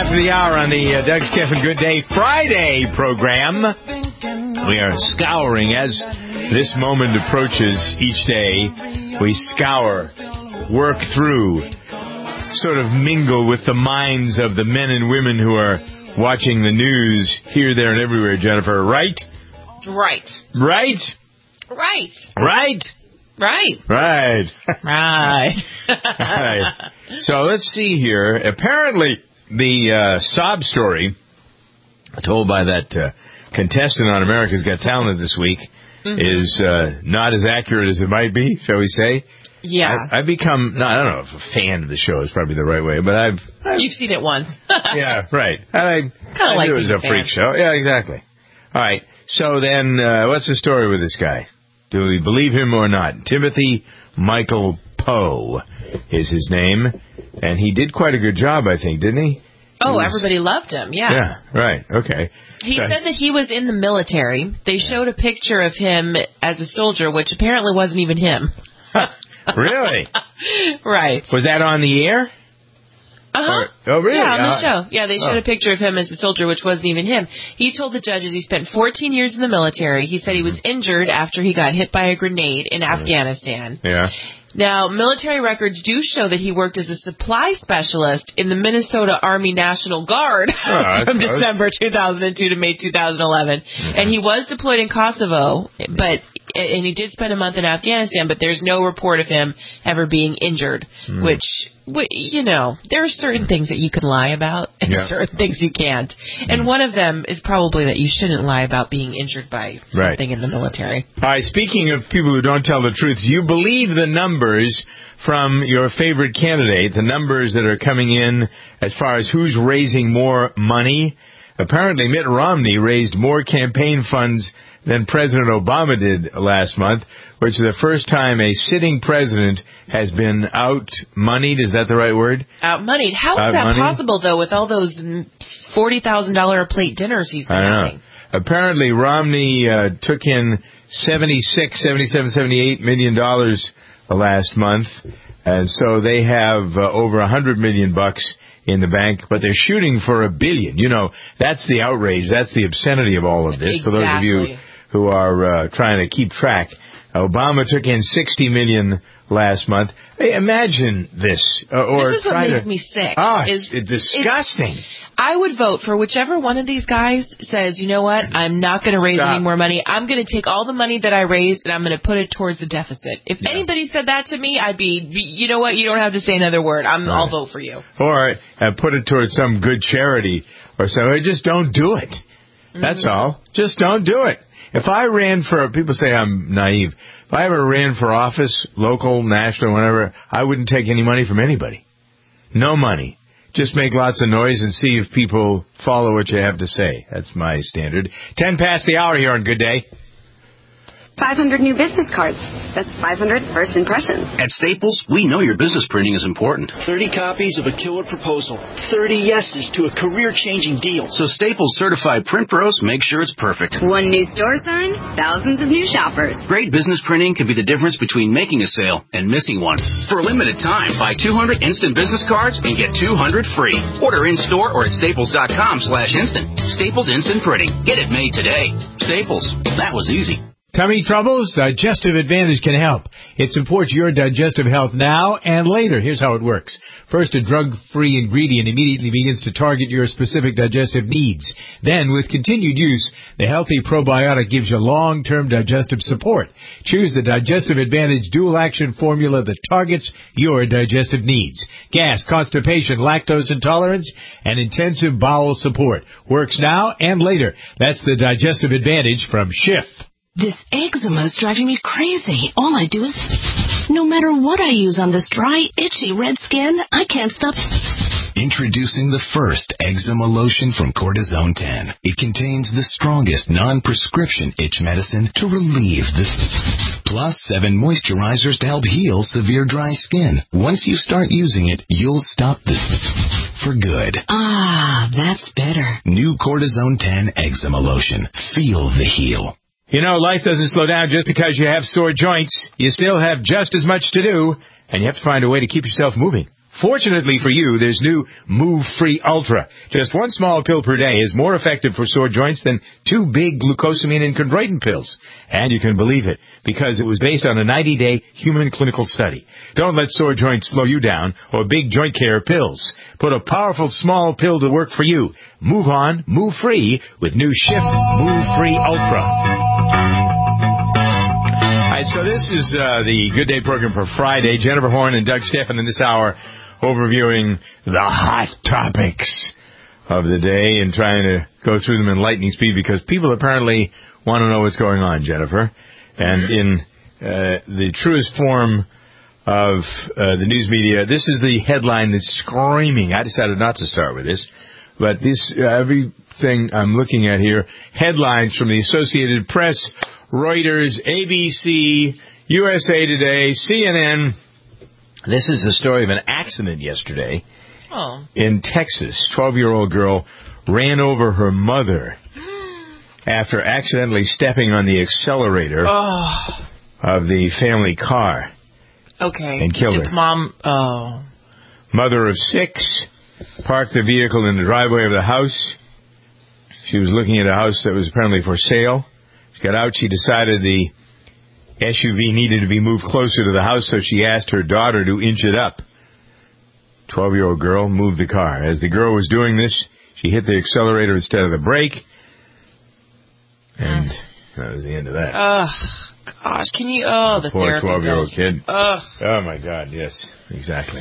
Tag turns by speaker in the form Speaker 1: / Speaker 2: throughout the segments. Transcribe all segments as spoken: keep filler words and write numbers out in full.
Speaker 1: after the hour on the uh, Doug Stephan Good Day Friday program. We are scouring as this moment approaches each day. We scour, work through, sort of mingle with the minds of the men and women who are watching the news here, there, and everywhere, Jennifer. Right?
Speaker 2: Right.
Speaker 1: Right?
Speaker 2: Right.
Speaker 1: Right?
Speaker 2: Right.
Speaker 1: Right.
Speaker 2: Right.
Speaker 1: Right. So let's see here. Apparently, the uh, sob story told by that uh, contestant on America's Got Talent this week mm-hmm. is uh, not as accurate as it might be, shall we say.
Speaker 2: Yeah.
Speaker 1: I, I've become, no, I don't know if a fan of the show is probably the right way, but I've... I've
Speaker 2: You've seen it once.
Speaker 1: Yeah, right. I,
Speaker 2: I
Speaker 1: I
Speaker 2: like
Speaker 1: knew it was a freak show. Yeah, exactly. All right. So then, uh, what's the story with this guy? Do we believe him or not? Timothy Michael Poe is his name, and he did quite a good job, I think, didn't he?
Speaker 2: Oh,
Speaker 1: he was,
Speaker 2: everybody loved him, yeah.
Speaker 1: Yeah, right, okay.
Speaker 2: He
Speaker 1: so,
Speaker 2: said that he was in the military. They showed a picture of him as a soldier, which apparently wasn't even him.
Speaker 1: Really?
Speaker 2: Right.
Speaker 1: Was that on the air?
Speaker 2: Uh-huh.
Speaker 1: Or, oh, really?
Speaker 2: Yeah, on the
Speaker 1: uh,
Speaker 2: show. Yeah, they showed
Speaker 1: oh.
Speaker 2: a picture of him as a soldier, which wasn't even him. He told the judges he spent fourteen years in the military. He said he was injured after he got hit by a grenade in mm-hmm. Afghanistan.
Speaker 1: Yeah.
Speaker 2: Now, military records do show that he worked as a supply specialist in the Minnesota Army National Guard
Speaker 1: oh,
Speaker 2: from December two thousand two to May two thousand eleven. Mm-hmm. And he was deployed in Kosovo, but and he did spend a month in Afghanistan, but there's no report of him ever being injured, mm. which, you know, there are certain things that you can lie about and yeah. certain things you can't. And mm. one of them is probably that you shouldn't lie about being injured by something right. in the military.
Speaker 1: All right, speaking of people who don't tell the truth, you believe the numbers from your favorite candidate, the numbers that are coming in as far as who's raising more money. Apparently, Mitt Romney raised more campaign funds than President Obama did last month, which is the first time a sitting president has been out-moneyed. Is that the right word?
Speaker 2: Out-moneyed. How is that possible, though, with all those forty thousand dollars a plate dinners he's been
Speaker 1: I know.
Speaker 2: having?
Speaker 1: Apparently, Romney uh, took in seventy-six, seventy-seven, seventy-eight million dollars last month, and so they have uh, over a hundred million bucks in the bank, but they're shooting for a billion. You know, that's the outrage. That's the obscenity of all of this.
Speaker 2: Exactly.
Speaker 1: For those of you who are uh, trying to keep track, Obama took in sixty million dollars last month. Hey, imagine this. Uh, or
Speaker 2: this is what makes
Speaker 1: to,
Speaker 2: me sick.
Speaker 1: Oh,
Speaker 2: is,
Speaker 1: it's disgusting.
Speaker 2: It's, I would vote for whichever one of these guys says, you know what, I'm not going to raise Stop. any more money. I'm going to take all the money that I raised and I'm going to put it towards the deficit. If yeah. anybody said that to me, I'd be, you know what, you don't have to say another word. I'm, right. I'll vote for you. Or
Speaker 1: uh, put it towards some good charity or something. Just don't do it. That's mm-hmm. all. Just don't do it. If I ran for, people say I'm naive. If I ever ran for office, local, national, whatever, I wouldn't take any money from anybody. No money. Just make lots of noise and see if people follow what you have to say. That's my standard. Ten past the hour here on Good Day.
Speaker 3: five hundred new business cards. That's five hundred first impressions.
Speaker 4: At Staples, we know your business printing is important.
Speaker 5: thirty copies of a killer proposal. thirty yeses to a career-changing deal.
Speaker 4: So Staples certified print pros make sure it's perfect.
Speaker 3: One new store sign, thousands of new shoppers.
Speaker 4: Great business printing can be the difference between making a sale and missing one. For a limited time, buy two hundred instant business cards and get two hundred free. Order in-store or at staples.com slash instant. Staples Instant Printing. Get it made today. Staples. That was easy.
Speaker 1: Tummy troubles? Digestive Advantage can help. It supports your digestive health now and later. Here's how it works. First, a drug-free ingredient immediately begins to target your specific digestive needs. Then, with continued use, the healthy probiotic gives you long-term digestive support. Choose the Digestive Advantage dual-action formula that targets your digestive needs. Gas, constipation, lactose intolerance, and intensive bowel support. Works now and later. That's the Digestive Advantage from Schiff.
Speaker 6: This eczema is driving me crazy. All I do is, no matter what I use on this dry, itchy, red skin, I can't stop.
Speaker 7: Introducing the first eczema lotion from Cortisone ten. It contains the strongest non-prescription itch medicine to relieve the plus seven moisturizers to help heal severe dry skin. Once you start using it, you'll stop this for good.
Speaker 6: Ah, that's better.
Speaker 7: New Cortisone ten eczema lotion. Feel the heal.
Speaker 1: You know, life doesn't slow down just because you have sore joints. You still have just as much to do, and you have to find a way to keep yourself moving. Fortunately for you, there's new Move Free Ultra. Just one small pill per day is more effective for sore joints than two big glucosamine and chondroitin pills. And you can believe it, because it was based on a ninety-day human clinical study. Don't let sore joints slow you down or big joint care pills. Put a powerful small pill to work for you. Move on, move free with new Shift Move Free Ultra. All right, so this is uh, the Good Day program for Friday. Jennifer Horn and Doug Steffen in this hour overviewing the hot topics of the day and trying to go through them in lightning speed because people apparently want to know what's going on, Jennifer. And in uh, the truest form of uh, the news media, this is the headline that's screaming. I decided not to start with this, but this uh, everything I'm looking at here, headlines from the Associated Press, Reuters, A B C, U S A Today, C N N. This is the story of an accident yesterday oh. in Texas. twelve-year-old girl ran over her mother after accidentally stepping on the accelerator oh. of the family car.
Speaker 2: Okay.
Speaker 1: And killed her.
Speaker 2: Mom, oh.
Speaker 1: Mother of six parked the vehicle in the driveway of the house. She was looking at a house that was apparently for sale. She got out. She decided the S U V needed to be moved closer to the house, so she asked her daughter to inch it up. twelve-year-old girl moved the car. As the girl was doing this, she hit the accelerator instead of the brake. And that was the end of that.
Speaker 2: Oh, gosh. Can you... Oh, the
Speaker 1: poor twelve-year-old kid.
Speaker 2: Ugh.
Speaker 1: Oh, my God. Yes, exactly.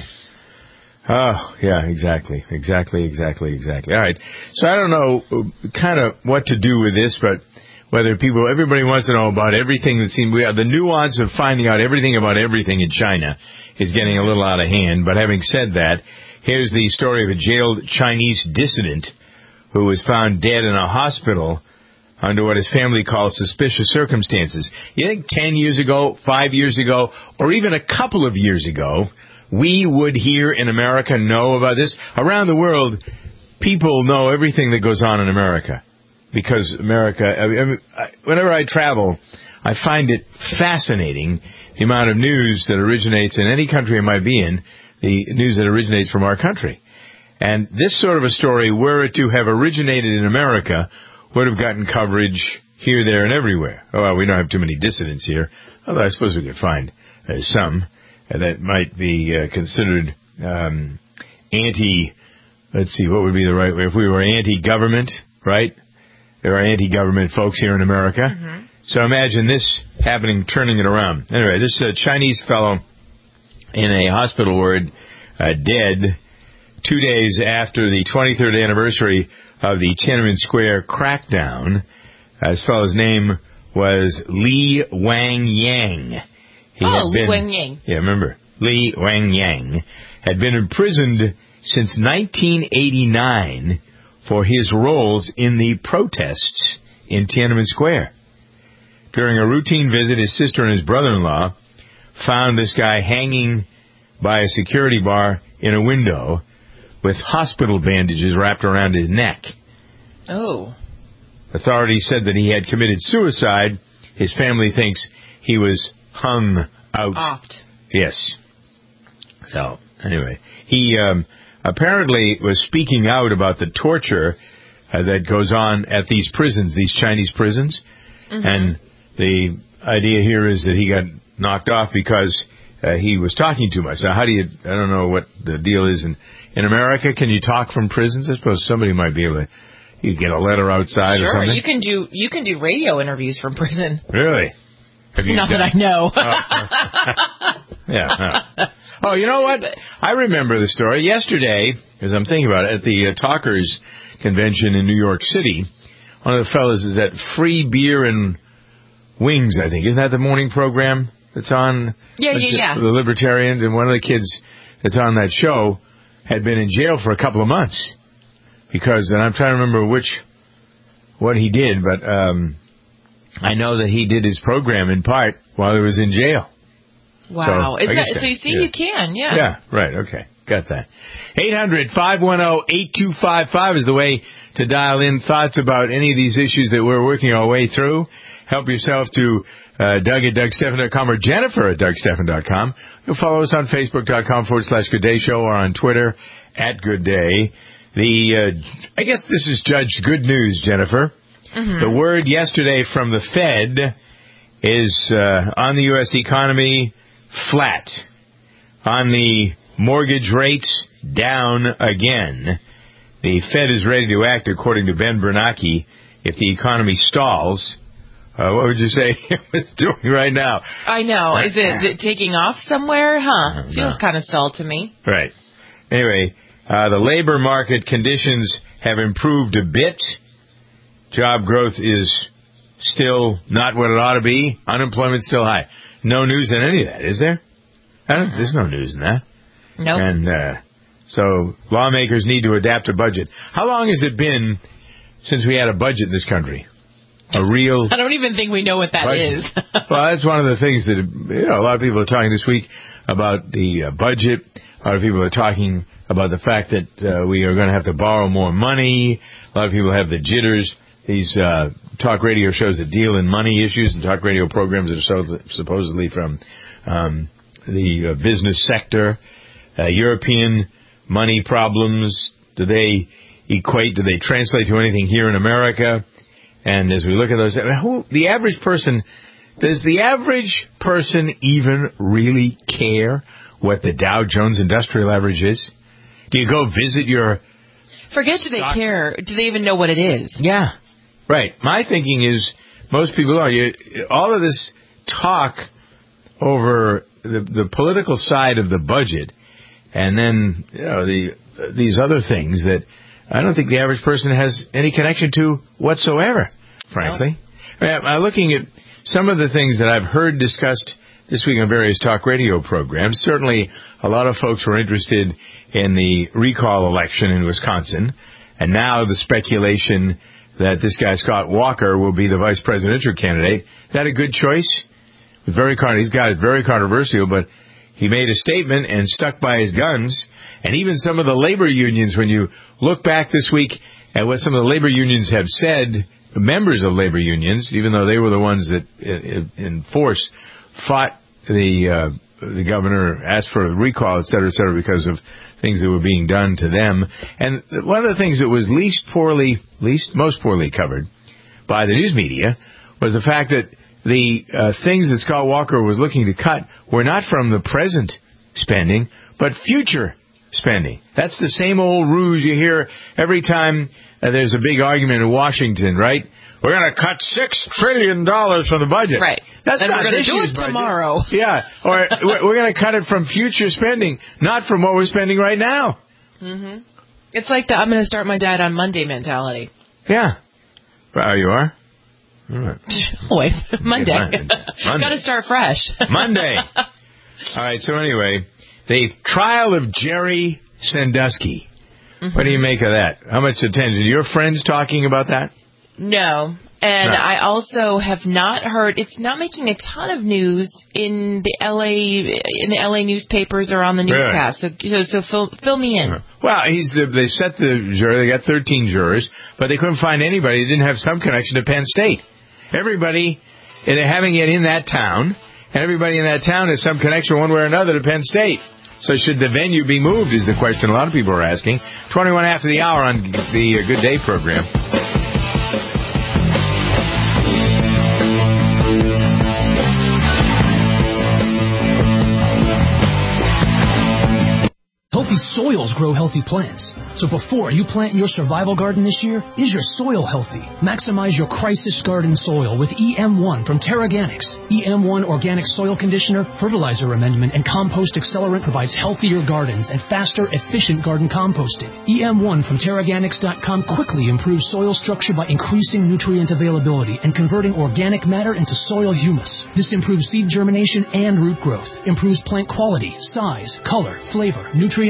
Speaker 1: Oh, yeah, exactly. Exactly, exactly, exactly. All right. So I don't know kind of what to do with this, but whether people... Everybody wants to know about everything that seems... The nuance of finding out everything about everything in China is getting a little out of hand. But having said that, here's the story of a jailed Chinese dissident who was found dead in a hospital under what his family calls suspicious circumstances. You think ten years ago, five years ago, or even a couple of years ago, we would here in America know about this? Around the world, people know everything that goes on in America. Because America, I mean, whenever I travel, I find it fascinating the amount of news that originates in any country I might be in, the news that originates from our country. And this sort of a story, were it to have originated in America, would have gotten coverage here, there, and everywhere. Oh, well, we don't have too many dissidents here, although I suppose we could find uh, some uh, that might be uh, considered um, anti, let's see, what would be the right way? If we were anti-government, right? There are anti-government folks here in America. Mm-hmm. So imagine this happening, turning it around. Anyway, this uh, Chinese fellow in a hospital ward, uh, dead two days after the twenty-third anniversary of the Tiananmen Square crackdown. Uh, this fellow's name was Li Wangyang. He
Speaker 2: oh,
Speaker 1: Li
Speaker 2: Wangyang.
Speaker 1: Yeah, remember. Li Wangyang had been imprisoned since nineteen eighty-nine for his roles in the protests in Tiananmen Square. During a routine visit, his sister and his brother-in-law found this guy hanging by a security bar in a window with hospital bandages wrapped around his neck.
Speaker 2: Oh.
Speaker 1: Authorities said that he had committed suicide. His family thinks he was hung out.
Speaker 2: Offed.
Speaker 1: Yes. So, anyway, he um, apparently was speaking out about the torture uh, that goes on at these prisons, these Chinese prisons. Mm-hmm. And the idea here is that he got knocked off because uh, he was talking too much. Now, how do you, I don't know what the deal is in, in America. Can you talk from prisons? I suppose somebody might be able to, you get a letter outside
Speaker 2: sure,
Speaker 1: or something.
Speaker 2: Sure, you can do, you can do radio interviews from prison.
Speaker 1: Really? Have you
Speaker 2: Not
Speaker 1: done?
Speaker 2: that I know.
Speaker 1: Oh. yeah. No. Oh, you know what? I remember the story. Yesterday, as I'm thinking about it, at the uh, Talkers Convention in New York City, one of the fellows is at Free Beer and Wings, I think. Isn't that the morning program that's on?
Speaker 2: Yeah,
Speaker 1: the,
Speaker 2: yeah, yeah.
Speaker 1: The Libertarians, and one of the kids that's on that show had been in jail for a couple of months. Because, and I'm trying to remember which, what he did, but um, I know that he did his program in part while he was in jail.
Speaker 2: Wow.
Speaker 1: So,
Speaker 2: Is that,
Speaker 1: that.
Speaker 2: so you see,
Speaker 1: yeah.
Speaker 2: you can, yeah.
Speaker 1: Yeah, right, okay. Got that. eight hundred, five one zero, eight two five five is the way to dial in thoughts about any of these issues that we're working our way through. Help yourself to uh, Doug at Doug Stephan dot com or Jennifer at Doug Stephan dot com. You'll follow us on Facebook.com forward slash Good Day Show or on Twitter at Good Day. The, uh, I guess this is Judge Good News, Jennifer. Mm-hmm. The word yesterday from the Fed is uh, on the U S economy, flat. On the mortgage rates, down again. The Fed is ready to act, according to Ben Bernanke, if the economy stalls. Uh, what would you say it's doing right now?
Speaker 2: I know. Is it, is it taking off somewhere? Huh. Uh, Feels no. kind of stalled to me.
Speaker 1: Right. Anyway, uh, the labor market conditions have improved a bit. Job growth is still not what it ought to be. Unemployment's still high. No news in any of that, is there? I don't, there's no news in that.
Speaker 2: No. Nope.
Speaker 1: And uh, so lawmakers need to adapt a budget. How long has it been since we had a budget in this country? A real
Speaker 2: I don't even think we know what that
Speaker 1: budget.
Speaker 2: is.
Speaker 1: Well, that's one of the things that, you know, a lot of people are talking this week about the uh, budget. A lot of people are talking about the fact that uh, we are going to have to borrow more money. A lot of people have the jitters. These uh, talk radio shows that deal in money issues and talk radio programs that are so, supposedly from um, the uh, business sector. Uh, European money problems, do they equate, do they translate to anything here in America? And as we look at those, who, the average person, does the average person even really care what the Dow Jones Industrial Average is? Do you go visit your...
Speaker 2: Forget do they care. Do they even know what it is?
Speaker 1: Yeah. Right. My thinking is most people are. You, all of this talk over the, the political side of the budget and then, you know, the these other things that I don't think the average person has any connection to whatsoever, frankly. No. I'm looking at some of the things that I've heard discussed this week on various talk radio programs. Certainly, a lot of folks were interested in the recall election in Wisconsin, and now the speculation that this guy, Scott Walker, will be the vice presidential candidate. Is that a good choice? Very con- He's got it very controversial, but he made a statement and stuck by his guns. And even some of the labor unions, when you look back this week at what some of the labor unions have said, members of labor unions, even though they were the ones that in, in force fought the uh, the governor, asked for a recall, et cetera, et cetera, because of things that were being done to them. And one of the things that was least poorly, least, most poorly covered by the news media was the fact that the uh, things that Scott Walker was looking to cut were not from the present spending, but future spending. That's the same old ruse you hear every time uh, there's a big argument in Washington, right? We're going to cut six trillion dollars from the budget.
Speaker 2: Right.
Speaker 1: That's
Speaker 2: and
Speaker 1: not
Speaker 2: we're going to do it
Speaker 1: budget.
Speaker 2: tomorrow.
Speaker 1: Yeah. Or we're going to cut it from future spending, not from what we're spending right now.
Speaker 2: Mm-hmm. It's like the I'm going to start my diet on Monday mentality.
Speaker 1: Yeah. Well, you are? All right.
Speaker 2: Wait, Monday.
Speaker 1: Okay, Monday.
Speaker 2: Got to start fresh.
Speaker 1: Monday. All right, so anyway, the trial of Jerry Sandusky. Mm-hmm. What do you make of that? How much attention? Are your friends talking about that?
Speaker 2: No. And no. I also have not heard, it's not making a ton of news in the L A in the L A newspapers or on the newscast. Really? So, so, so fill, fill me in.
Speaker 1: Well, he's the, they set the jury, they got thirteen jurors, but they couldn't find anybody that didn't have some connection to Penn State. Everybody, and having it in that town, and everybody in that town has some connection one way or another to Penn State. So should the venue be moved is the question a lot of people are asking. twenty-one after the hour on the Good Day program.
Speaker 8: Healthy soils grow healthy plants. So before you plant your survival garden this year, is your soil healthy? Maximize your crisis garden soil with E M one from Terraganics. E M one Organic Soil Conditioner, Fertilizer Amendment, and Compost Accelerant provides healthier gardens and faster, efficient garden composting. E M one from Terraganics dot com quickly improves soil structure by increasing nutrient availability and converting organic matter into soil humus. This improves seed germination and root growth, improves plant quality, size, color, flavor, nutrient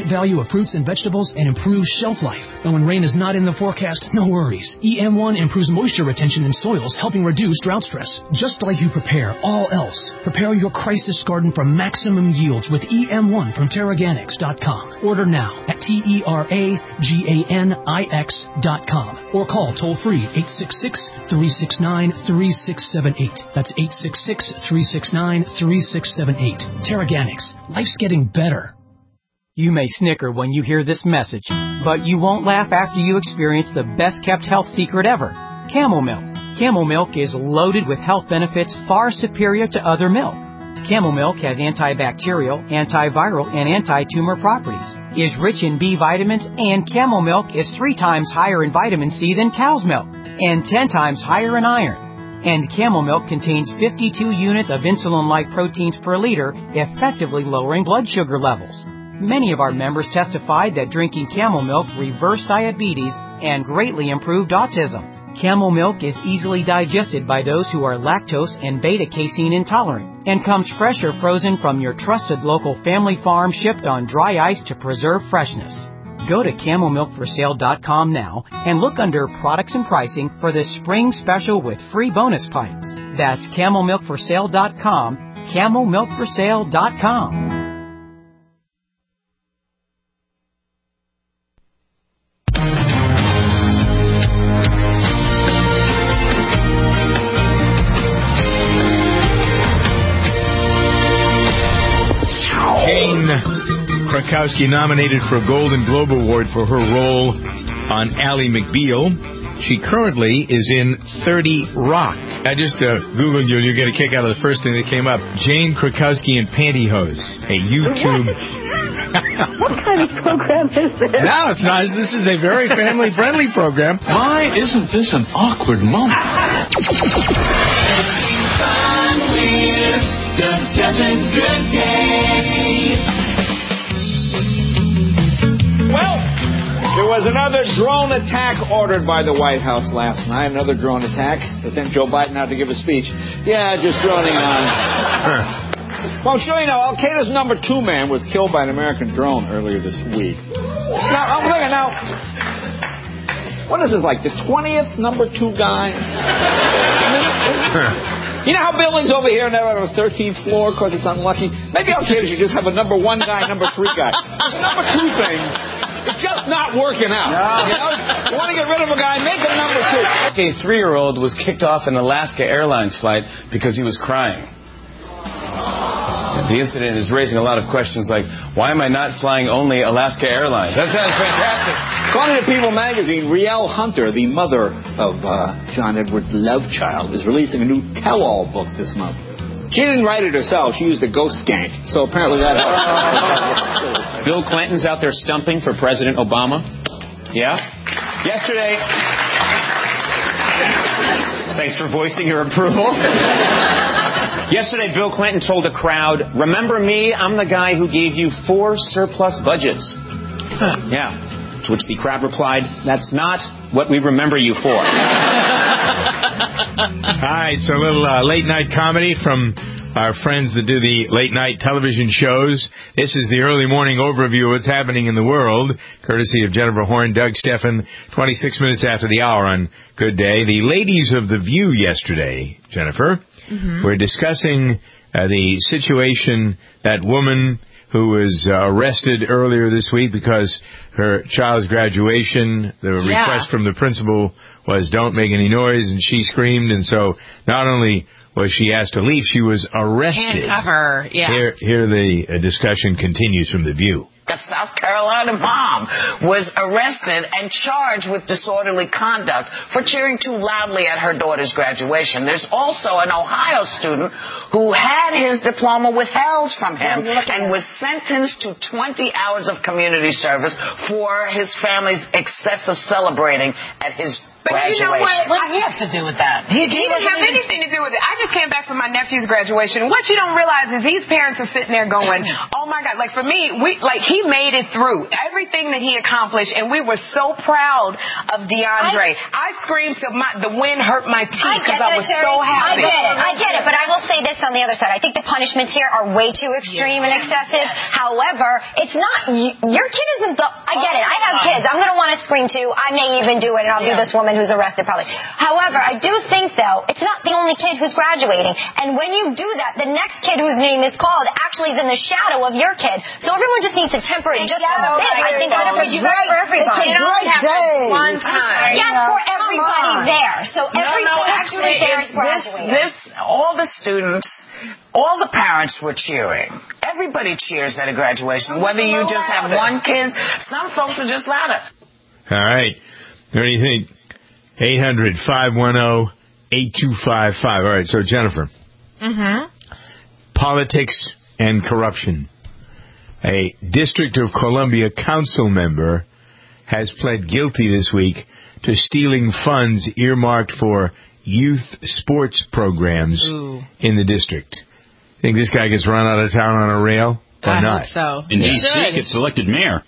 Speaker 8: nutrient value of fruits and vegetables and improves shelf life. And when rain is not in the forecast, no worries. E M one improves moisture retention in soils, helping reduce drought stress. Just like you prepare all else, prepare your crisis garden for maximum yields with E M one from Terraganics dot com. Order now at T E R A G A N I X dot com or call toll-free eight six six, three six nine, three six seven eight. That's eight six six, three six nine, three six seven eight. Terraganics. Life's getting better.
Speaker 9: You may snicker when you hear this message, but you won't laugh after you experience the best-kept health secret ever, Camel Milk. Camel Milk is loaded with health benefits far superior to other milk. Camel Milk has antibacterial, antiviral, and anti-tumor properties, is rich in B vitamins, and Camel Milk is three times higher in vitamin C than cow's milk, and ten times higher in iron. And Camel Milk contains fifty-two units of insulin-like proteins per liter, effectively lowering blood sugar levels. Many of our members testified that drinking Camel Milk reversed diabetes and greatly improved autism. Camel Milk is easily digested by those who are lactose and beta-casein intolerant and comes fresh or frozen from your trusted local family farm, shipped on dry ice to preserve freshness. Go to camel milk for sale dot com now and look under products and pricing for this spring special with free bonus pints. That's camel milk for sale dot com, camel milk for sale dot com.
Speaker 1: Krakowski nominated for a Golden Globe Award for her role on Ally McBeal. She currently is in thirty Rock. I just uh, Googled you and you get a kick out of the first thing that came up. Jane Krakowski in Pantyhose, a YouTube...
Speaker 10: What kind of program is this?
Speaker 1: No, it's not. This is a very family-friendly program.
Speaker 11: Why isn't this an awkward moment? Doug Steffens' Good Day.
Speaker 12: Well, there was another drone attack ordered by the White House last night. Another drone attack. They sent Joe Biden out to give a speech. Yeah, just droning on. Well, sure, you know, Al-Qaeda's number two man was killed by an American drone earlier this week. Now, I'm thinking, now, what is this, like the twentieth number two guy? You know how buildings over here never have a thirteenth floor because it's unlucky? Maybe Al-Qaeda should just have a number one guy, number three guy. This number two thing is just not working out. No. You know? You want to get rid of a guy, make him number two.
Speaker 13: A three-year-old was kicked off an Alaska Airlines flight because he was crying. The incident is raising a lot of questions like, why am I not flying only Alaska Airlines? That sounds fantastic.
Speaker 12: According to People magazine, Rielle Hunter, the mother of uh, John Edwards' love child, is releasing a new tell-all book this month. She didn't write it herself. She used a ghost skank. So apparently that helped.
Speaker 14: Bill Clinton's out there stumping for President Obama. Yeah? Yesterday... Thanks for voicing your approval. Yesterday, Bill Clinton told a crowd, remember me, I'm the guy who gave you four surplus budgets. Huh. Yeah. To which the crowd replied, that's not what we remember you for. All
Speaker 1: right, so a little uh, late-night comedy from our friends that do the late-night television shows. This is the early morning overview of what's happening in the world, courtesy of Jennifer Horn, Doug Steffen, twenty-six minutes after the hour on Good Day. The ladies of The View yesterday, Jennifer, mm-hmm. were discussing uh, the situation, that woman who was uh, arrested earlier this week because her child's graduation, the yeah. request from the principal was don't make any noise, and she screamed, and so not only was she asked to leave, she was arrested.
Speaker 2: Handcuff her, yeah.
Speaker 1: Here, here the uh, discussion continues from The View.
Speaker 15: A South Carolina mom was arrested and charged with disorderly conduct for cheering too loudly at her daughter's graduation. There's also an Ohio student who had his diploma withheld from him and was sentenced to twenty hours of community service for his family's excessive celebrating at his But
Speaker 16: graduation.
Speaker 15: you know what?
Speaker 16: What do you have to do with that?
Speaker 15: He, he didn't have anything to do with it. I just came back from my nephew's graduation. What you don't realize is these parents are sitting there going, oh my God. Like for me, we like he made it through everything that he accomplished, and we were so proud of DeAndre. I, I screamed till my, the wind hurt my teeth because I, I was so happy.
Speaker 17: I get it. I get it. But I will say this on the other side. I think the punishments here are way too extreme yeah. and excessive. However, it's not, your kid isn't the, I get it. I have kids. I'm going to want to scream too. I may even do it, and I'll yeah. be this woman who's arrested probably. However, I do think, though, it's not the only kid who's graduating. And when you do that, the next kid whose name is called actually is in the shadow of your kid. So everyone just needs to temper it just a bit. I think that's a great for everybody.
Speaker 15: It's a great day. One time.
Speaker 17: Yes, for everybody there. So every
Speaker 15: no, no,
Speaker 17: student
Speaker 15: actually,
Speaker 17: there is graduating.
Speaker 15: This, this, all the students, all the parents were cheering. Everybody cheers at a graduation, whether you just have one kid. Some folks are just louder.
Speaker 1: All right. What do you think? eight hundred, five one zero, eight two five five. All right, so Jennifer.
Speaker 2: Mm-hmm.
Speaker 1: Politics and corruption. A District of Columbia council member has pled guilty this week to stealing funds earmarked for youth sports programs Ooh. in the district. Think this guy gets run out of town on a rail or
Speaker 2: I
Speaker 1: not?
Speaker 2: Hope so.
Speaker 18: In D C, gets elected mayor.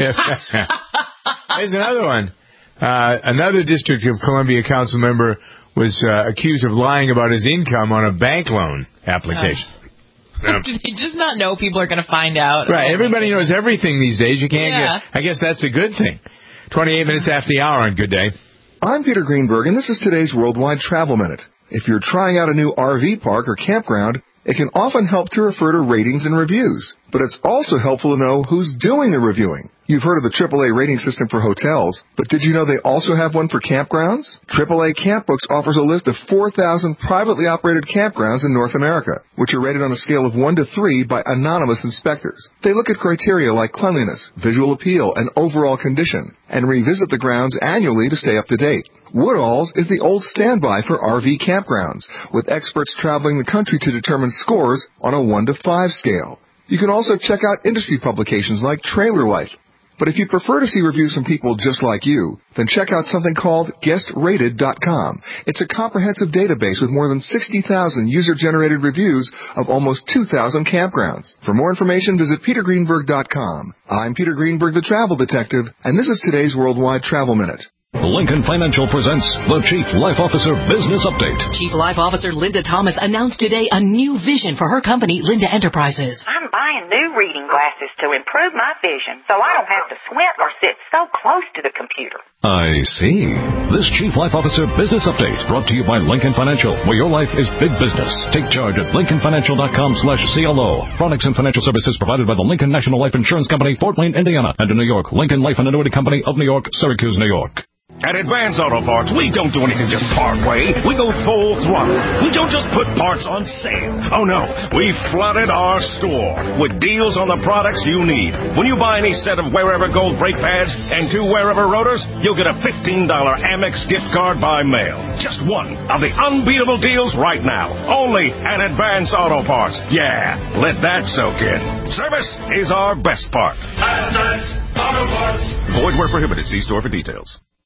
Speaker 1: Here's another one. Uh, another District of Columbia council member was uh, accused of lying about his income on a bank loan application.
Speaker 2: Uh, um, Did he just not know people are going to find out?
Speaker 1: Right. Oh, everybody knows everything these days. You can't
Speaker 2: yeah.
Speaker 1: get, I guess that's a good thing. twenty-eight minutes after the hour on Good Day.
Speaker 19: I'm Peter Greenberg, and this is today's Worldwide Travel Minute. If you're trying out a new R V park or campground, it can often help to refer to ratings and reviews. But it's also helpful to know who's doing the reviewing. You've heard of the triple A rating system for hotels, but did you know they also have one for campgrounds? triple A Campbooks offers a list of four thousand privately operated campgrounds in North America, which are rated on a scale of one to three by anonymous inspectors. They look at criteria like cleanliness, visual appeal, and overall condition, and revisit the grounds annually to stay up to date. Woodall's is the old standby for R V campgrounds, with experts traveling the country to determine scores on a one to five scale. You can also check out industry publications like Trailer Life. But if you prefer to see reviews from people just like you, then check out something called guest rated dot com. It's a comprehensive database with more than sixty thousand user-generated reviews of almost two thousand campgrounds. For more information, visit peter greenberg dot com. I'm Peter Greenberg, the Travel Detective, and this is today's Worldwide Travel Minute.
Speaker 20: Lincoln Financial presents the Chief Life Officer Business Update.
Speaker 6: Chief Life Officer Linda Thomas announced today a new vision for her company, Linda Enterprises.
Speaker 21: I'm buying new reading glasses to improve my vision so I don't have to squint or sit so close to the computer.
Speaker 20: I see. This Chief Life Officer Business Update brought to you by Lincoln Financial, where your life is big business. Take charge at lincoln financial dot com slash C L O. Products and financial services provided by the Lincoln National Life Insurance Company, Fort Wayne, Indiana, and in New York, Lincoln Life and Annuity Company of New York, Syracuse, New York.
Speaker 22: At Advance Auto Parts, we don't do anything just part way. We go full throttle. We don't just put parts on sale. Oh, no. We flooded our store with deals on the products you need. When you buy any set of Wherever Gold brake pads and two Wherever rotors, you'll get a fifteen dollars Amex gift card by mail. Just one of the unbeatable deals right now. Only at Advance Auto Parts. Yeah, let that soak in. Service is our best part. Advance Auto Parts.
Speaker 20: Void where prohibited. See store for details.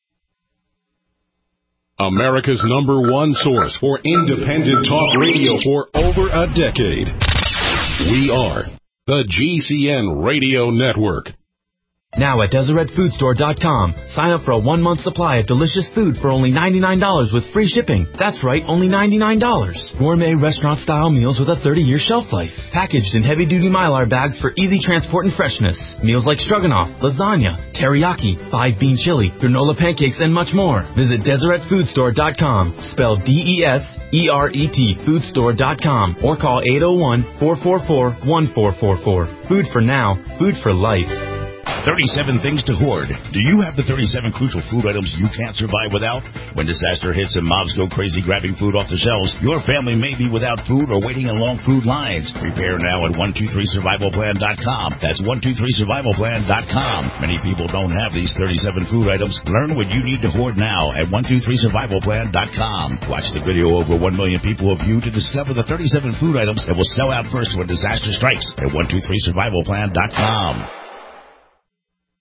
Speaker 23: America's number one source for independent talk radio for over a decade. We are the G C N Radio Network.
Speaker 24: Now at Deseret Food Store dot com, sign up for a one-month supply of delicious food for only ninety-nine dollars with free shipping. That's right, only ninety-nine dollars. Gourmet restaurant-style meals with a thirty-year shelf life. Packaged in heavy-duty Mylar bags for easy transport and freshness. Meals like stroganoff, lasagna, teriyaki, five-bean chili, granola pancakes, and much more. Visit Deseret Food Store dot com, spelled D E S E R E T, food store dot com, or call eight oh one, four four four, one four four four. Food for now, food for life.
Speaker 25: thirty-seven things to hoard. Do you have the thirty-seven crucial food items you can't survive without? When disaster hits and mobs go crazy grabbing food off the shelves, your family may be without food or waiting in long food lines. Prepare now at one two three survival plan dot com. That's one two three survival plan dot com. Many people don't have these thirty-seven food items. Learn what you need to hoard now at one two three survival plan dot com. Watch the video over one million people have viewed to discover the thirty-seven food items that will sell out first when disaster strikes at one two three survival plan dot com.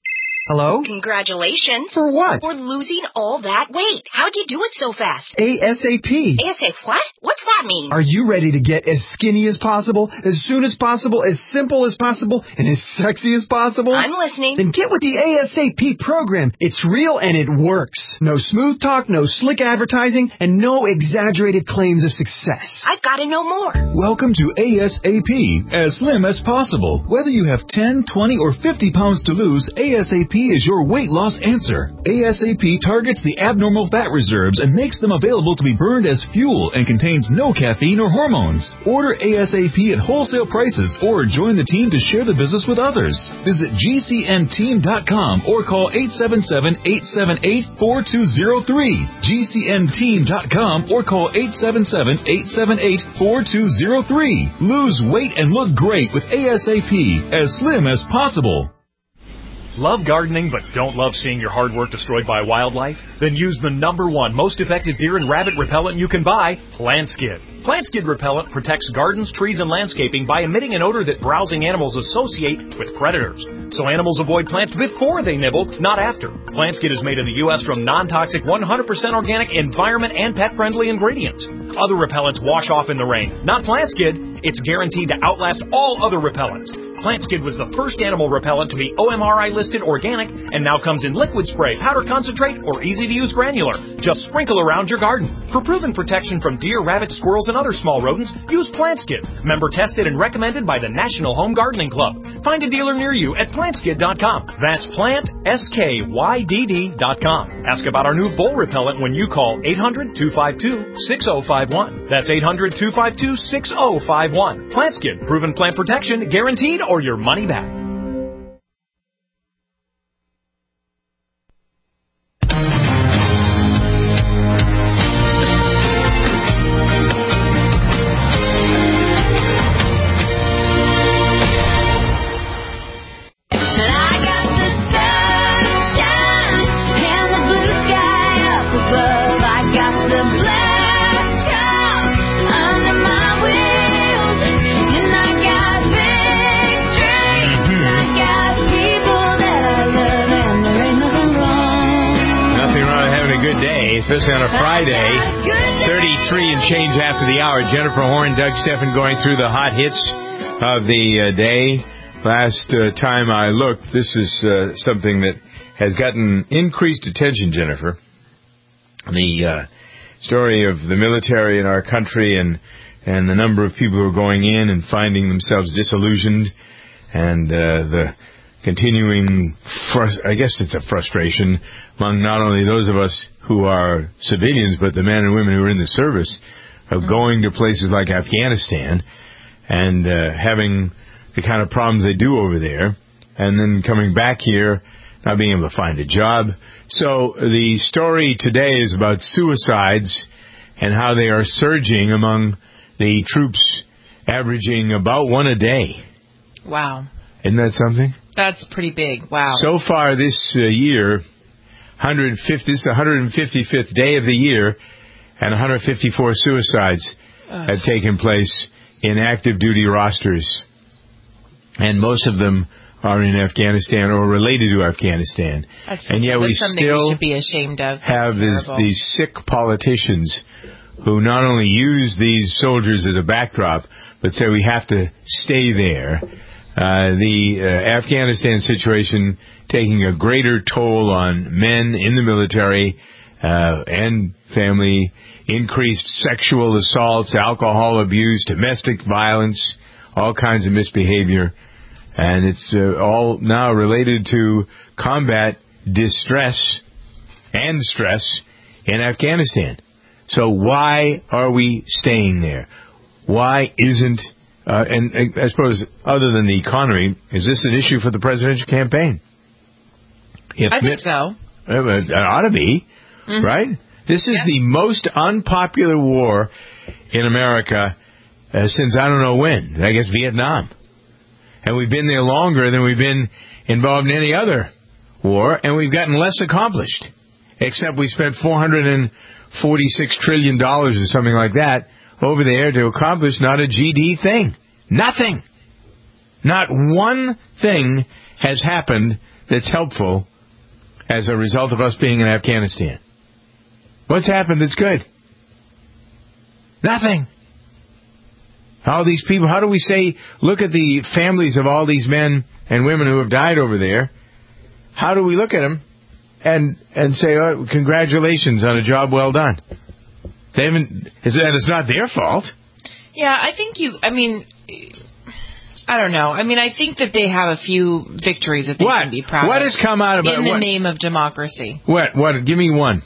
Speaker 3: Hello?
Speaker 4: Congratulations.
Speaker 3: For what?
Speaker 4: For losing all that weight. How'd you do it so fast?
Speaker 3: ASAP.
Speaker 4: ASAP what? What's that mean?
Speaker 3: Are you ready to get as skinny as possible, as soon as possible, as simple as possible, and as sexy as possible?
Speaker 4: I'm listening.
Speaker 3: Then get with the ASAP program. It's real and it works. No smooth talk, no slick advertising, and no exaggerated claims of success.
Speaker 4: I've got to know more.
Speaker 5: Welcome to ASAP, as slim as possible. Whether you have ten, twenty, or fifty pounds to lose, ASAP is your weight loss answer. ASAP targets the abnormal fat reserves and makes them available to be burned as fuel and contains no caffeine or hormones. Order ASAP at wholesale prices or join the team to share the business with others. Visit G C N team dot com or call eight seven seven, eight seven eight, four two zero three. G C N team dot com or call eight seven seven, eight seven eight, four two zero three. Lose weight and look great with ASAP, as slim as possible.
Speaker 7: Love gardening but don't love seeing your hard work destroyed by wildlife? Then use the number one most effective deer and rabbit repellent you can buy, PlantSkid. PlantSkid repellent protects gardens, trees, and landscaping by emitting an odor that browsing animals associate with predators. So animals avoid plants before they nibble, not after. PlantSkid is made in the U S from non-toxic, one hundred percent organic, environment, and pet-friendly ingredients. Other repellents wash off in the rain. Not PlantSkid. It's guaranteed to outlast all other repellents. PlantSkid was the first animal repellent to be O M R I listed organic and now comes in liquid spray, powder concentrate, or easy-to-use granular. Just sprinkle around your garden. For proven protection from deer, rabbits, squirrels, and other small rodents, use PlantSkid. Member tested and recommended by the National Home Gardening Club. Find a dealer near you at plant skid dot com. That's plant, S K Y D D dot com. Ask about our new vole repellent when you call eight hundred, two five two, six oh five one. That's eight hundred, two five two, six oh five one. PlantSkid. Proven plant protection, guaranteed, or your money back.
Speaker 1: Especially on a Friday, thirty-three and change after the hour. Jennifer Horn, Doug Steffen going through the hot hits of the uh, day. Last uh, time I looked, this is uh, something that has gotten increased attention, Jennifer. The uh, story of the military in our country and, and the number of people who are going in and finding themselves disillusioned, and uh, the continuing, frust- I guess it's a frustration among not only those of us who are civilians, but the men and women who are in the service of going to places like Afghanistan and uh, having the kind of problems they do over there, and then coming back here, not being able to find a job. So the story today is about suicides and how they are surging among the troops, averaging about one a day.
Speaker 2: Wow.
Speaker 1: Isn't that something?
Speaker 2: That's pretty big. Wow.
Speaker 1: So far this uh, year, one hundred fifty, this is the one hundred fifty-fifth day of the year, and one hundred fifty-four suicides Ugh. have taken place in active duty rosters. And most of them are in Afghanistan or related to Afghanistan.
Speaker 2: That's,
Speaker 1: and yet
Speaker 2: that's
Speaker 1: we still
Speaker 2: we should be ashamed of.
Speaker 1: have this, these sick politicians who not only use these soldiers as a backdrop, but say we have to stay there. Uh, the uh, Afghanistan situation taking a greater toll on men in the military uh, and family, increased sexual assaults, alcohol abuse, domestic violence, all kinds of misbehavior. And it's uh, all now related to combat distress and stress in Afghanistan. So why are we staying there? Why isn't Uh, and, and I suppose, other than the economy, is this an issue for the presidential campaign? If
Speaker 2: I think so.
Speaker 1: It ought to be, mm-hmm. right? This is yeah. the most unpopular war in America uh, since I don't know when. I guess Vietnam. And we've been there longer than we've been involved in any other war, and we've gotten less accomplished. Except we spent four hundred forty-six trillion dollars or something like that over there to accomplish not a G D thing. Nothing. Not one thing has happened that's helpful as a result of us being in Afghanistan? What's happened that's good? Nothing. All these people, how do we say, look at the families of all these men and women who have died over there. How do we look at them and and say, oh, congratulations on a job well done? They haven't, it's, and it's not their fault.
Speaker 2: Yeah, I think you, I mean, I don't know. I mean, I think that they have a few victories that they
Speaker 1: what?
Speaker 2: can be proud
Speaker 1: what
Speaker 2: of.
Speaker 1: What has come out of it?
Speaker 2: In the
Speaker 1: what?
Speaker 2: name of democracy.
Speaker 1: What? What? Give me one.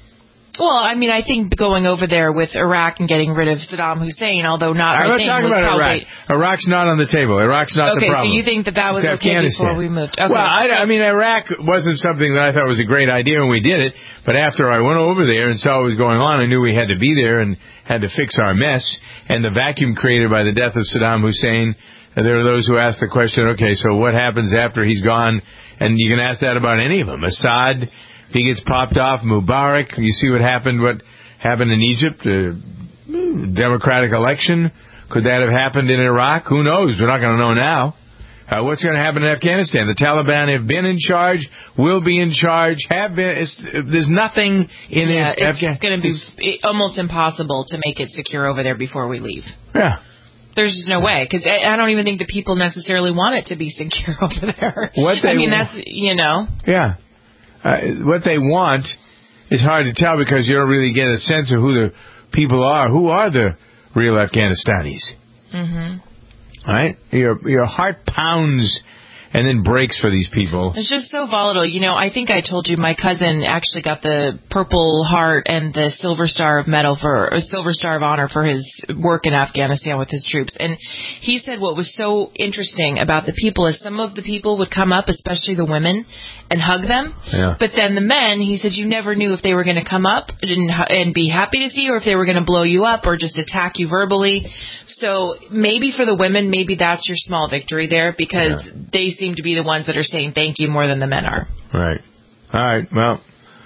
Speaker 2: Well, I mean, I think going over there with Iraq and getting rid of Saddam Hussein, although not our
Speaker 1: Let's
Speaker 2: thing,
Speaker 1: talk
Speaker 2: was
Speaker 1: about
Speaker 2: probably...
Speaker 1: Iraq. Iraq's not on the table. Iraq's not
Speaker 2: okay,
Speaker 1: the problem.
Speaker 2: Okay, so you think that that was
Speaker 1: it's
Speaker 2: okay
Speaker 1: Afghanistan.
Speaker 2: before we moved? Okay.
Speaker 1: Well, I, I mean, Iraq wasn't something that I thought was a great idea when we did it, but after I went over there and saw what was going on, I knew we had to be there and had to fix our mess. And the vacuum created by the death of Saddam Hussein, there are those who ask the question, okay, so what happens after he's gone? And you can ask that about any of them. Assad, if he gets popped off, Mubarak, you see what happened, what happened in Egypt, a democratic election. Could that have happened in Iraq? Who knows? We're not going to know now. Uh, what's going to happen in Afghanistan? The Taliban have been in charge, will be in charge, have been. It's, there's nothing in
Speaker 2: yeah,
Speaker 1: it.
Speaker 2: It's
Speaker 1: Afga-
Speaker 2: going to be almost impossible to make it secure over there before we leave.
Speaker 1: Yeah.
Speaker 2: There's just no way, because I, I don't even think the people necessarily want it to be secure over there.
Speaker 1: What they
Speaker 2: I mean,
Speaker 1: w-
Speaker 2: that's, you know.
Speaker 1: Yeah. Uh, what they want is hard to tell because you don't really get a sense of who the people are. Who are the real Afghanistanis?
Speaker 2: Mm-hmm.
Speaker 1: All right? Your, your heart pounds and then breaks for these people.
Speaker 2: It's just so volatile. You know, I think I told you my cousin actually got the Purple Heart and the Silver Star of Medal for, or Silver Star of Honor for his work in Afghanistan with his troops. And he said what was so interesting about the people is some of the people would come up, especially the women, and hug them.
Speaker 1: Yeah.
Speaker 2: But then the men, he said you never knew if they were going to come up and, and be happy to see you or if they were going to blow you up or just attack you verbally. So maybe for the women, maybe that's your small victory there because yeah. they seem to be the ones that are saying thank you more than the men are.
Speaker 1: Right. All right. Well,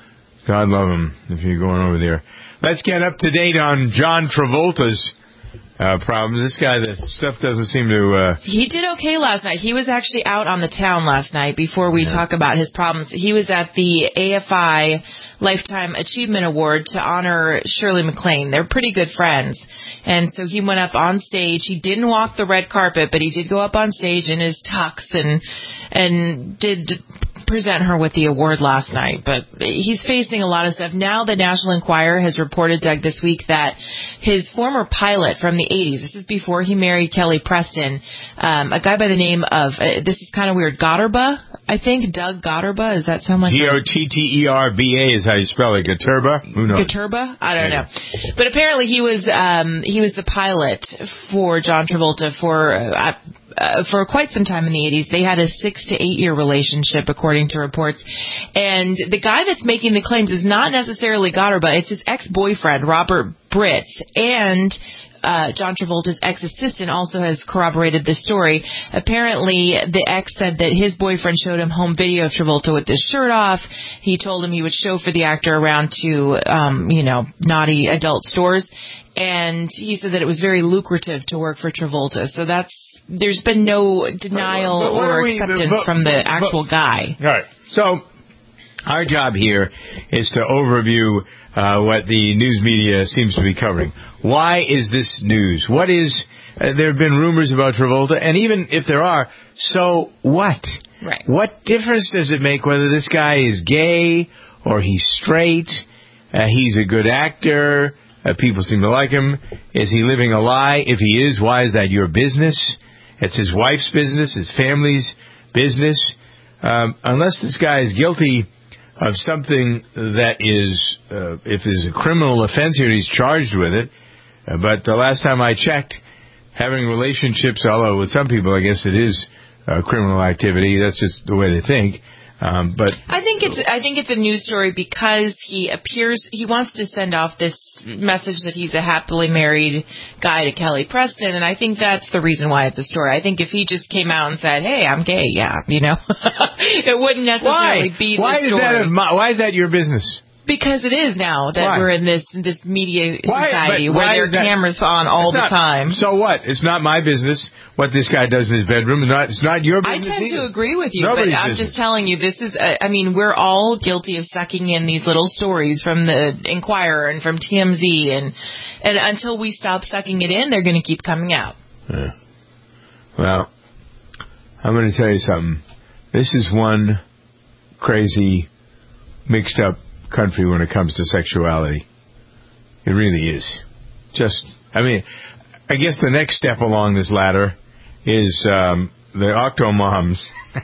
Speaker 1: God love him if you're going over there. Let's get up to date on John Travolta's uh, problems. This guy, the stuff doesn't seem to... Uh...
Speaker 2: He did okay last night. He was actually out on the town last night before we yeah. talk about his problems. He was at the A F I Lifetime Achievement Award to honor Shirley MacLaine. They're pretty good friends. And so he went up on stage. He didn't walk the red carpet, but he did go up on stage in his tux and and did present her with the award last night. But he's facing a lot of stuff. Now the National Enquirer has reported, Doug, this week that his former pilot from the eighties, this is before he married Kelly Preston, um, a guy by the name of, uh, this is kind of weird, Gotterba, I think, Doug Gotterba. Does that sound like
Speaker 1: G O T T E R B A is how you spell it. Gaturba? Who knows?
Speaker 2: Gaturba? I don't know. But apparently he was um, he was the pilot for John Travolta for uh, uh, for quite some time in the eighties. They had a six to eight year relationship, according to reports. And the guy that's making the claims is not necessarily Gotterba. It's his ex-boyfriend, Robert Britz. And Uh, John Travolta's ex-assistant also has corroborated this story. Apparently, the ex said that his boyfriend showed him home video of Travolta with his shirt off. He told him he would chauffeur the actor around to, um, you know, naughty adult stores. And he said that it was very lucrative to work for Travolta. So that's, there's been no denial
Speaker 1: but, but
Speaker 2: or
Speaker 1: we,
Speaker 2: acceptance
Speaker 1: but,
Speaker 2: from the
Speaker 1: but,
Speaker 2: actual
Speaker 1: but,
Speaker 2: guy.
Speaker 1: All right. So our job here is to overview uh, what the news media seems to be covering. Why is this news? What is, uh, there have been rumors about Travolta, and even if there are, so what?
Speaker 2: Right.
Speaker 1: What difference does it make whether this guy is gay or he's straight? Uh, he's a good actor. Uh, people seem to like him. Is he living a lie? If he is, why is that your business? It's his wife's business, his family's business. Um, unless this guy is guilty of something that is, uh, if there's a criminal offense here, he's charged with it. Uh, but the last time I checked, having relationships, although with some people I guess it is uh, criminal activity, that's just the way they think. Um, but
Speaker 2: I think it's I think it's a news story because he appears he wants to send off this message that he's a happily married guy to Kelly Preston, and I think that's the reason why it's a story. I think if he just came out and said, "Hey, I'm gay," yeah, you know, it wouldn't necessarily
Speaker 1: why?
Speaker 2: be
Speaker 1: Why
Speaker 2: the
Speaker 1: is
Speaker 2: story.
Speaker 1: that? A, why is that your business?
Speaker 2: Because it is now that
Speaker 1: Why?
Speaker 2: we're in this this media
Speaker 1: Why?
Speaker 2: society
Speaker 1: But
Speaker 2: where
Speaker 1: why
Speaker 2: there
Speaker 1: is
Speaker 2: are
Speaker 1: that-
Speaker 2: cameras on all
Speaker 1: It's
Speaker 2: the
Speaker 1: not-
Speaker 2: time.
Speaker 1: So what? It's not my business what this guy does in his bedroom. It's not, it's not your
Speaker 2: I
Speaker 1: business
Speaker 2: tend
Speaker 1: either.
Speaker 2: to agree with you,
Speaker 1: Nobody's
Speaker 2: but I'm
Speaker 1: business.
Speaker 2: just telling you, this is, uh, I mean, we're all guilty of sucking in these little stories from the Inquirer and from T M Z, and, and until we stop sucking it in, they're going to keep coming out.
Speaker 1: Yeah. Well, I'm going to tell you something. This is one crazy, mixed up country when it comes to sexuality. It really is. Just, I mean, I guess the next step along this ladder is um, the Octomoms.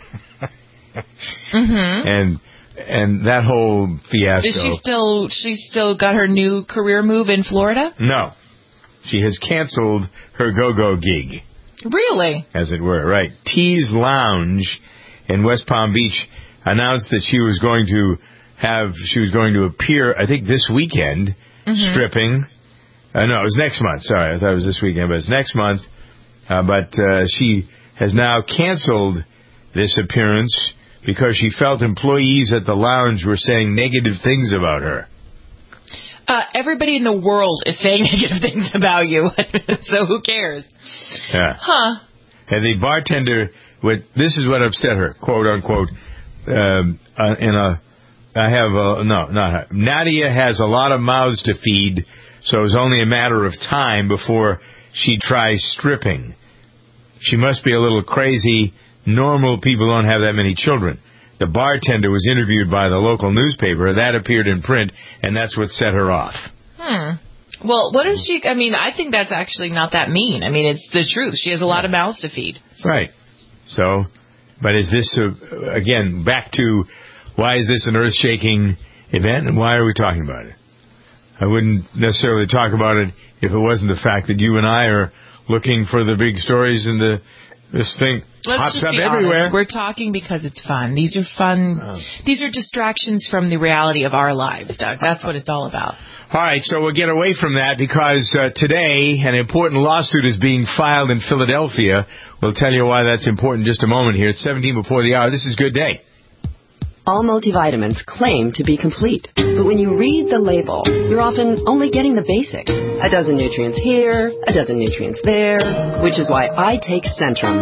Speaker 2: Mm-hmm.
Speaker 1: and and that whole fiasco.
Speaker 2: Is she still, she's still got her new career move in Florida?
Speaker 1: No. She has canceled her go-go gig.
Speaker 2: Really?
Speaker 1: As it were, right. Tease Lounge in West Palm Beach announced that she was going to have, she was going to appear, I think this weekend,
Speaker 2: Mm-hmm.
Speaker 1: stripping. Uh, no, it was next month. Sorry, I thought it was this weekend, but it's next month. Uh, but uh, she has now canceled this appearance because she felt employees at the lounge were saying negative things about her.
Speaker 2: Uh, everybody in the world is saying negative things about you, so who cares?
Speaker 1: Yeah.
Speaker 2: Huh.
Speaker 1: And the bartender, with this is what upset her, quote unquote, um, uh, in a, I have a, no, not her. Nadia has a lot of mouths to feed, so it's only a matter of time before she tries stripping. She must be a little crazy. Normal people don't have that many children. The bartender was interviewed by the local newspaper. That appeared in print, and that's what set her off.
Speaker 2: Hmm. Well, what is she, I mean, I think that's actually not that mean. I mean, it's the truth. She has a lot of mouths to feed.
Speaker 1: Right. So, but is this, a, again, back to why is this an earth-shaking event, and why are we talking about it? I wouldn't necessarily talk about it if it wasn't the fact that you and I are looking for the big stories and the this thing
Speaker 2: Let's
Speaker 1: pops
Speaker 2: just
Speaker 1: up
Speaker 2: be
Speaker 1: everywhere.
Speaker 2: honest. We're talking because it's fun. These are fun.
Speaker 1: Oh.
Speaker 2: These are distractions from the reality of our lives, Doug. That's what it's all about.
Speaker 1: All right, so we'll get away from that because uh, today an important lawsuit is being filed in Philadelphia. We'll tell you why that's important in just a moment here. It's seventeen before the hour. This is Good Day.
Speaker 8: All multivitamins claim to be complete, but when you read the label, you're often only getting the basics. A dozen nutrients here, a dozen nutrients there, which is why I take Centrum.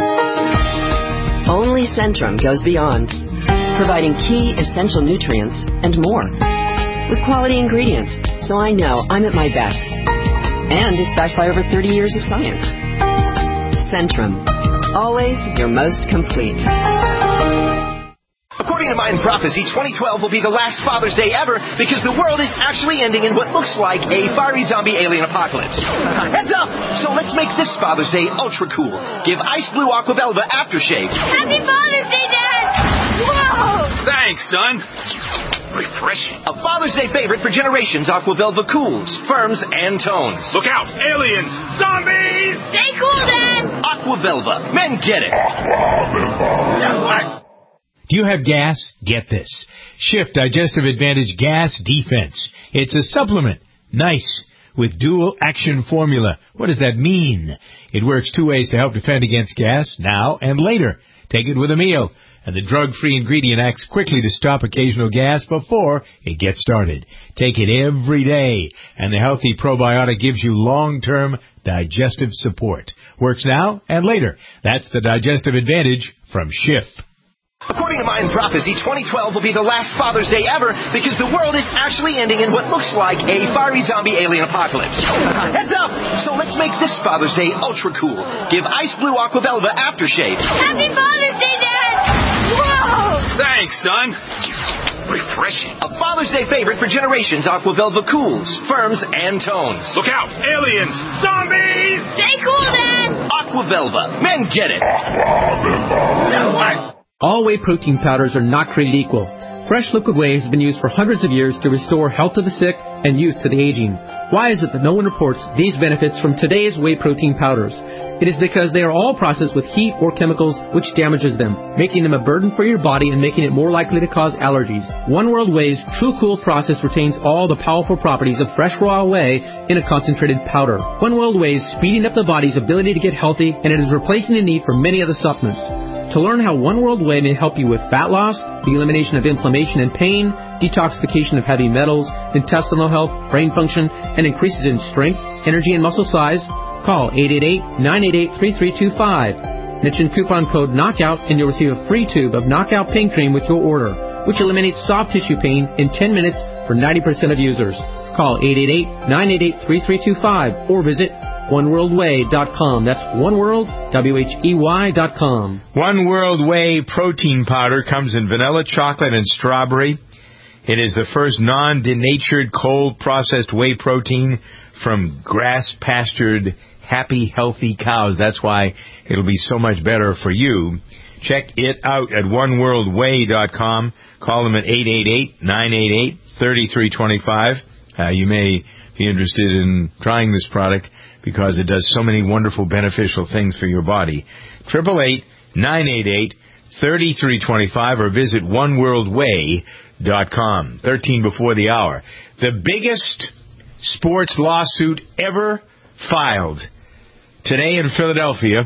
Speaker 8: Only Centrum goes beyond, providing key essential nutrients and more, with quality ingredients, so I know I'm at my best. And it's backed by over thirty years of science. Centrum, always your most complete.
Speaker 9: According to Mind Prophecy, twenty twelve will be the last Father's Day ever because the world is actually ending in what looks like a fiery zombie alien apocalypse. Heads up! So let's make this Father's Day ultra cool. Give Ice Blue Aquabelva aftershave.
Speaker 10: Happy Father's Day, Dad! Whoa!
Speaker 9: Thanks, son. Refreshing. A Father's Day favorite for generations, Aquabelva cools, firms, and tones. Look out! Aliens! Zombies!
Speaker 10: Stay cool, Dad!
Speaker 9: Aquabelva. Men get it. Aquabelva.
Speaker 1: Do you have gas? Get this. Shift Digestive Advantage Gas Defense. It's a supplement. Nice. With dual action formula. What does that mean? It works two ways to help defend against gas, now and later. Take it with a meal. And the drug-free ingredient acts quickly to stop occasional gas before it gets started. Take it every day. And the healthy probiotic gives you long-term digestive support. Works now and later. That's the Digestive Advantage from Schiff.
Speaker 9: According to Mind Prophecy, twenty twelve will be the last Father's Day ever because the world is actually ending in what looks like a fiery zombie alien apocalypse. Heads up! So let's make this Father's Day ultra cool. Give Ice Blue Aquabelva aftershave.
Speaker 10: Happy Father's Day, Dad! Whoa!
Speaker 9: Thanks, son. Refreshing. A Father's Day favorite for generations, Aquabelva cools, firms, and tones. Look out! Aliens! Zombies!
Speaker 10: Stay cool, Dad!
Speaker 9: Aquabelva. Men get it.
Speaker 11: All whey protein powders are not created equal. Fresh liquid whey has been used for hundreds of years to restore health to the sick and youth to the aging. Why is it that no one reports these benefits from today's whey protein powders? It is because they are all processed with heat or chemicals which damages them, making them a burden for your body and making it more likely to cause allergies. One World Whey's True Cool process retains all the powerful properties of fresh raw whey in a concentrated powder. One World Whey is speeding up the body's ability to get healthy, and it is replacing the need for many of the supplements. To learn how One World Whey may help you with fat loss, the elimination of inflammation and pain, detoxification of heavy metals, intestinal health, brain function, and increases in strength, energy, and muscle size, call eight eight eight, nine eight eight, three three two five. Mention coupon code KNOCKOUT and you'll receive a free tube of Knockout Pain Cream with your order, which eliminates soft tissue pain in ten minutes for ninety percent of users. Call eight eight eight, nine eight eight, three three two five or visit one world way dot com. That's oneworld, W H E Y dot com.
Speaker 1: One World Whey protein powder comes in vanilla, chocolate, and strawberry. It is the first non-denatured, cold-processed whey protein from grass-pastured, happy, healthy cows. That's why it'll be so much better for you. Check it out at one world way dot com. Call them at eight eight eight, nine eight eight, three three two five. Uh, you may be interested in trying this product because it does so many wonderful beneficial things for your body. eight eight eight, nine eight eight, three three two five or visit one world way dot com. thirteen before the hour. The biggest sports lawsuit ever filed today in Philadelphia.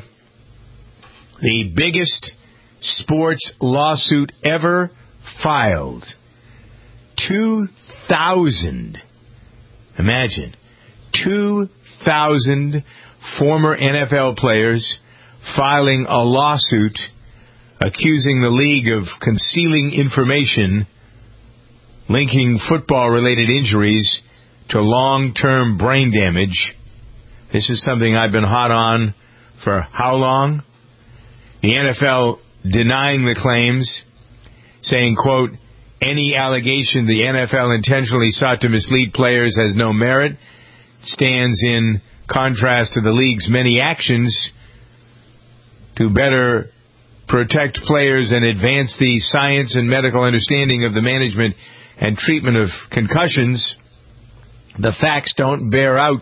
Speaker 1: The biggest sports lawsuit ever filed. two thousand. Imagine. two thousand former N F L players filing a lawsuit accusing the league of concealing information linking football-related injuries to long-term brain damage. This is something I've been hot on for how long? The N F L denying the claims, saying, quote, any allegation the N F L intentionally sought to mislead players has no merit, stands in contrast to the league's many actions to better protect players and advance the science and medical understanding of the management and treatment of concussions. The facts don't bear out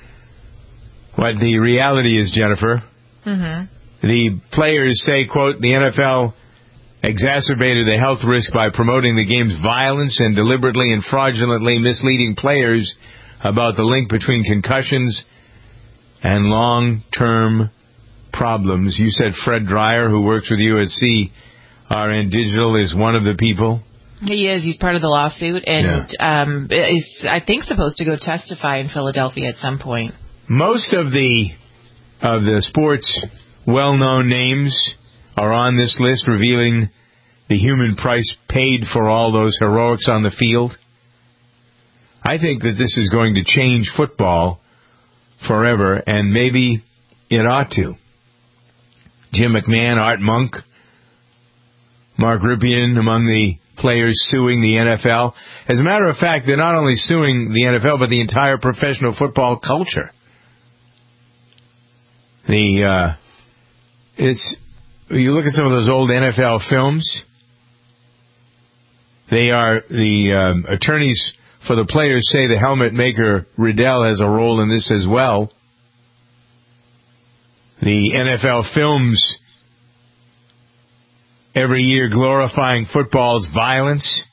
Speaker 1: what the reality is, Jennifer.
Speaker 2: Mm-hmm.
Speaker 1: The players say, quote, the N F L exacerbated the health risk by promoting the game's violence and deliberately and fraudulently misleading players about the link between concussions and long-term problems. You said Fred Dreyer, who works with U S C R N Digital, is one of the people.
Speaker 2: He is. He's part of the lawsuit, and
Speaker 1: yeah.
Speaker 2: um, is, I think, supposed to go testify in Philadelphia at some point.
Speaker 1: Most of the of the sports well-known names are on this list, revealing the human price paid for all those heroics on the field. I think that this is going to change football forever, and maybe it ought to. Jim McMahon, Art Monk, Mark Ripien among the players suing the N F L. As a matter of fact, they're not only suing the N F L, but the entire professional football culture. The uh, it's you look at some of those old N F L films. They are the um, attorneys for the players say the helmet maker Riddell has a role in this as well. The N F L films every year glorifying football's violence.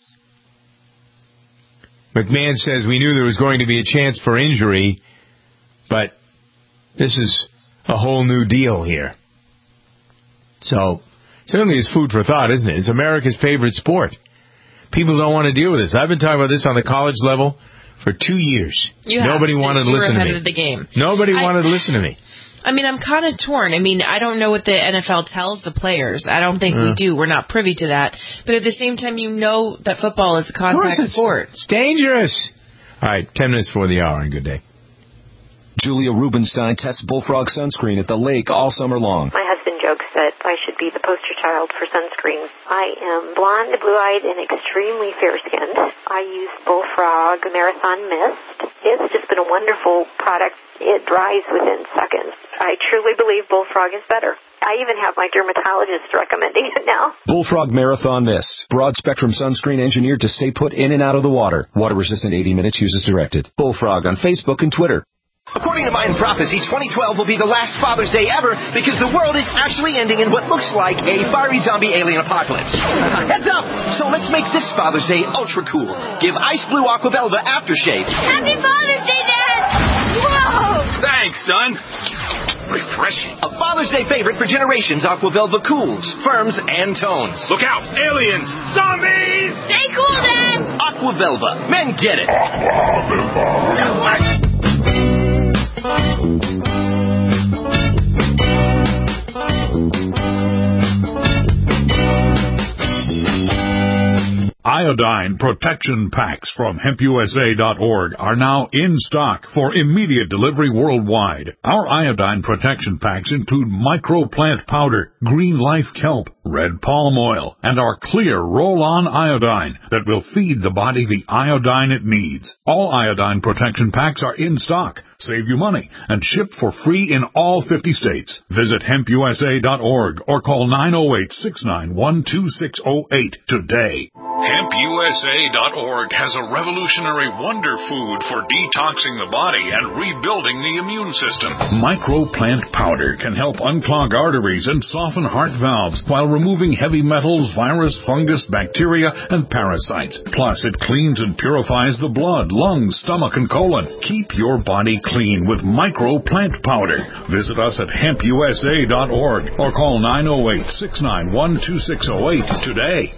Speaker 1: McMahon says we knew there was going to be a chance for injury, but this is a whole new deal here. So, certainly it's food for thought, isn't it? It's America's favorite sport. People don't want to deal with this. I've been talking about this on the college level for two years.
Speaker 2: You
Speaker 1: Nobody
Speaker 2: have.
Speaker 1: wanted
Speaker 2: you
Speaker 1: to listen
Speaker 2: were
Speaker 1: to
Speaker 2: ahead
Speaker 1: me.
Speaker 2: of the game.
Speaker 1: Nobody
Speaker 2: I,
Speaker 1: wanted to listen to me.
Speaker 2: I mean, I'm kind of torn. I mean, I don't know what the N F L tells the players. I don't think
Speaker 1: Uh.
Speaker 2: we do. We're not privy to that. But at the same time, you know that football is a contact
Speaker 1: it's,
Speaker 2: sport.
Speaker 1: It's dangerous. All right, ten minutes for the hour, and good day.
Speaker 12: Julia Rubenstein tests Bullfrog sunscreen at the lake all summer long.
Speaker 13: My husband jokes that I should be the poster child for sunscreen. I am blonde, blue-eyed, and extremely fair-skinned. I use Bullfrog Marathon Mist. It's just been a wonderful product. It dries within seconds. I truly believe Bullfrog is better. I even have my dermatologist recommending it now.
Speaker 12: Bullfrog Marathon Mist. Broad-spectrum sunscreen engineered to stay put in and out of the water. Water-resistant eighty minutes. Use as directed. Bullfrog on Facebook and Twitter.
Speaker 9: According to Mayan prophecy, twenty twelve will be the last Father's Day ever because the world is actually ending in what looks like a fiery zombie alien apocalypse. Heads up! So let's make this Father's Day ultra cool. Give Ice Blue Aquabelva aftershave.
Speaker 10: Happy Father's Day, Dad! Whoa!
Speaker 22: Thanks, son. Refreshing.
Speaker 9: A Father's Day favorite for generations, Aquabelva cools, firms, and tones.
Speaker 22: Look out! Aliens! Zombies!
Speaker 10: Stay cool, Dad!
Speaker 9: Aquavelva. Men get it.
Speaker 14: Iodine protection packs from hemp U S A dot org are now in stock for immediate delivery worldwide. Our iodine protection packs include microplant powder, green life kelp, red palm oil, and our clear roll-on iodine that will feed the body the iodine it needs. All iodine protection packs are in stock, save you money, and shipped for free in all fifty states. Visit hemp U S A dot org or call nine oh eight, six nine one, two six oh eight today.
Speaker 15: hemp U S A dot org has a revolutionary wonder food for detoxing the body and rebuilding the immune system.
Speaker 14: Microplant powder can help unclog arteries and soften heart valves while removing heavy metals, virus, fungus, bacteria, and parasites. Plus, it cleans and purifies the blood, lungs, stomach, and colon. Keep your body clean with Microplant powder. Visit us at hemp U S A dot org or call nine oh eight, six nine one, two six oh eight today.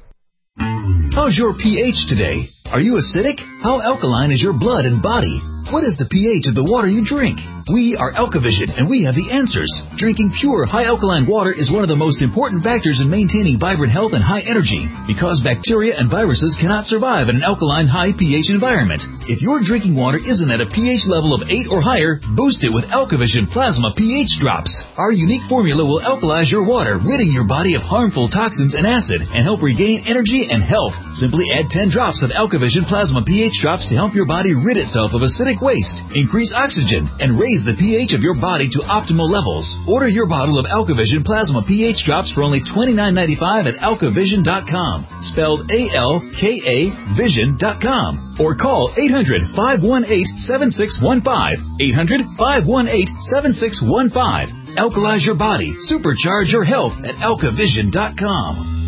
Speaker 16: How's your pH today? Are you acidic? How alkaline is your blood and body? What is the pH of the water you drink? We are Alkavision, and we have the answers. Drinking pure, high alkaline water is one of the most important factors in maintaining vibrant health and high energy, because bacteria and viruses cannot survive in an alkaline, high pH environment. If your drinking water isn't at a pH level of eight or higher, boost it with Alkavision Plasma pH Drops. Our unique formula will alkalize your water, ridding your body of harmful toxins and acid, and help regain energy and health. Simply add ten drops of Alkavision Plasma pH Drops to help your body rid itself of acidic waste, increase oxygen, and raise the pH of your body to optimal levels. Order your bottle of Alkavision Plasma pH Drops for only twenty-nine ninety-five at alkavision dot com, spelled A L K A vision dot com, or call eight hundred, five one eight, seven six one five, eight hundred, five one eight, seven six one five. Alkalize your body, supercharge your health at alkavision dot com.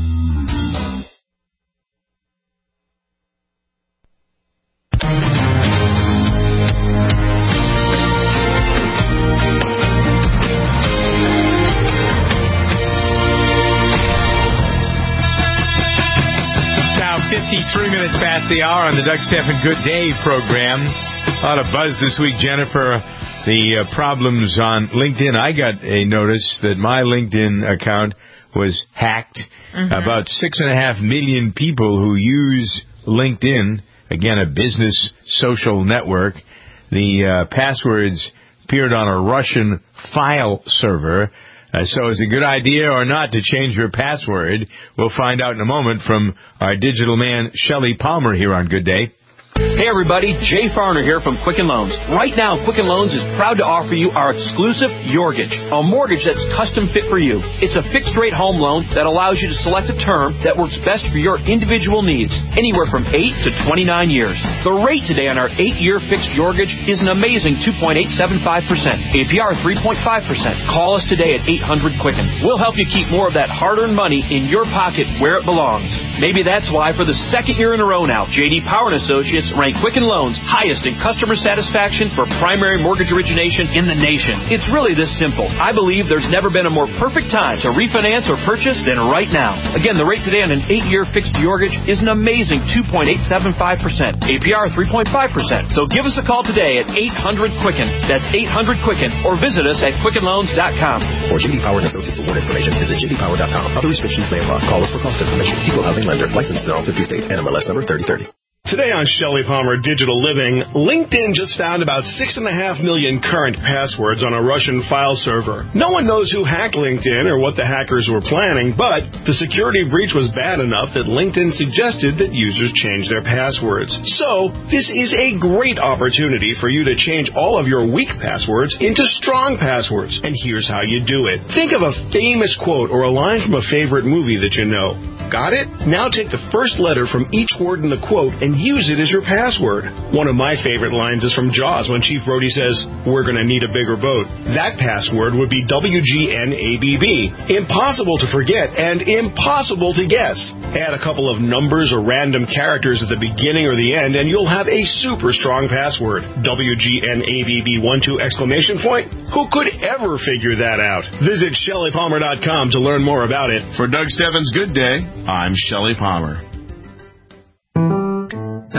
Speaker 1: fifty-three minutes past the hour on the Doug Stephan Good Day program. A lot of buzz this week, Jennifer. The uh, problems on LinkedIn. I got a notice that my LinkedIn account was hacked. Mm-hmm. About six and a half million people who use LinkedIn, again, a business social network. The uh, passwords appeared on a Russian file server. Uh, so is it a good idea or not to change your password? We'll find out in a moment from our digital man, Shelley Palmer, here on Good Day.
Speaker 17: Hey everybody, Jay Farner here from Quicken Loans. Right now, Quicken Loans is proud to offer you our exclusive Yorgage, a mortgage that's custom fit for you. It's a fixed-rate home loan that allows you to select a term that works best for your individual needs, anywhere from eight to twenty-nine years. The rate today on our eight-year fixed Yorgage is an amazing two point eight seven five percent, A P R three point five percent. Call us today at eight hundred Quicken. We'll help you keep more of that hard-earned money in your pocket where it belongs. Maybe that's why for the second year in a row now, J D Power and Associates rank Quicken Loans highest in customer satisfaction for primary mortgage origination in the nation. It's really this simple. I believe there's never been a more perfect time to refinance or purchase than right now. Again, the rate today on an eight-year fixed Yorgage is an amazing two point eight seven five percent, A P R three point five percent. So give us a call today at eight hundred Quicken. That's eight hundred Quicken, or visit us at quicken loans dot com.
Speaker 18: For J D Power and Associates award information, visit j d power dot com. Other restrictions may apply. Call us for cost information. Equal housing lender. Licensed in all fifty states. N M L S number thirty thirty.
Speaker 26: Today on Shelley Palmer Digital Living, LinkedIn just found about six and a half million current passwords on a Russian file server. No one knows who hacked LinkedIn or what the hackers were planning, but the security breach was bad enough that LinkedIn suggested that users change their passwords. So, this is a great opportunity for you to change all of your weak passwords into strong passwords. And here's how you do it. Think of a famous quote or a line from a favorite movie that you know. Got it? Now take the first letter from each word in the quote and use it as your password. One of my favorite lines is from Jaws when Chief Brody says, "We're going to need a bigger boat." That password would be W G N A B B. Impossible to forget and impossible to guess. Add a couple of numbers or random characters at the beginning or the end and you'll have a super strong password. W G N A B B one two exclamation point? Who could ever figure that out? Visit Shelley Palmer dot com to learn more about it.
Speaker 27: For Doug Stephan's Good Day, I'm Shelley Palmer.